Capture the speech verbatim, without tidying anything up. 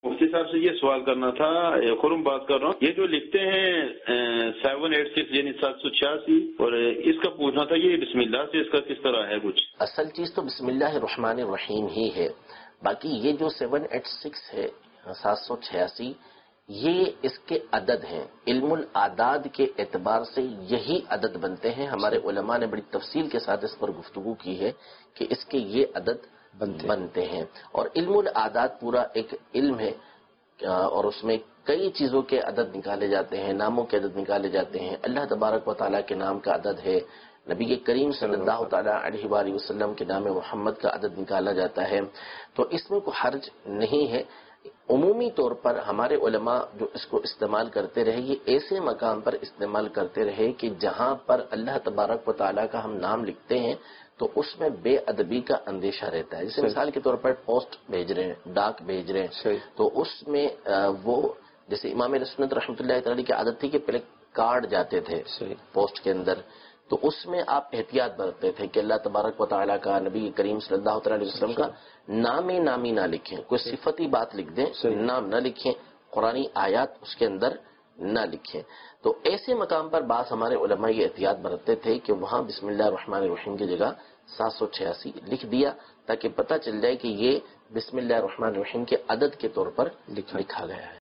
مفتی صاحب سے یہ سوال کرنا تھا، خرم بات کر رہا ہوں، یہ جو لکھتے ہیں سیون ایٹ سکس یعنی سات سو چھیاسی، اور اس کا پوچھنا تھا یہ بسم اللہ سے اس کا کس طرح ہے کچھ؟ اصل چیز تو بسم اللہ الرحمن الرحیم ہی ہے، باقی یہ جو سیون ایٹ سکس ہے سات سو چھیاسی یہ اس کے عدد ہیں، علم الاعداد کے اعتبار سے یہی عدد بنتے ہیں۔ ہمارے علماء نے بڑی تفصیل کے ساتھ اس پر گفتگو کی ہے کہ اس کے یہ عدد بنتے, بنتے ہیں، اور علم الاعداد پورا ایک علم ہے، اور اس میں کئی چیزوں کے عدد نکالے جاتے ہیں، ناموں کے عدد نکالے جاتے ہیں، اللہ تبارک و تعالیٰ کے نام کا عدد ہے، نبی کریم صلی اللہ تعالیٰ علیہ وآلہ وسلم کے نام محمد کا عدد نکالا جاتا ہے، تو اس میں کوئی حرج نہیں ہے۔ عمومی طور پر ہمارے علماء جو اس کو استعمال کرتے رہے، یہ ایسے مقام پر استعمال کرتے رہے کہ جہاں پر اللہ تبارک و تعالیٰ کا ہم نام لکھتے ہیں تو اس میں بے ادبی کا اندیشہ رہتا ہے۔ جیسے مثال کے طور پر پوسٹ بھیج رہے ہیں، ڈاک بھیج رہے ہیں، تو اس میں وہ جیسے امام اہل سنت رحمۃ اللہ تعالی کی عادت تھی کہ پہلے کارڈ جاتے تھے پوسٹ کے اندر، تو اس میں آپ احتیاط برتتے تھے کہ اللہ تبارک و تعالیٰ کا، نبی کریم صلی اللہ تعالی علیہ وسلم کا نام نامی نہ لکھیں، کوئی صفتی بات لکھ دیں، نام نہ لکھیں، قرآنی آیات اس کے اندر نہ لکھیں۔ تو ایسے مقام پر بعض ہمارے علماء یہ احتیاط برتتے تھے کہ وہاں بسم اللہ الرحمن الرحیم کی جگہ سات سو چھیاسی لکھ دیا تاکہ پتہ چل جائے کہ یہ بسم اللہ الرحمن الرحیم کے عدد کے طور پر لکھا گیا ہے۔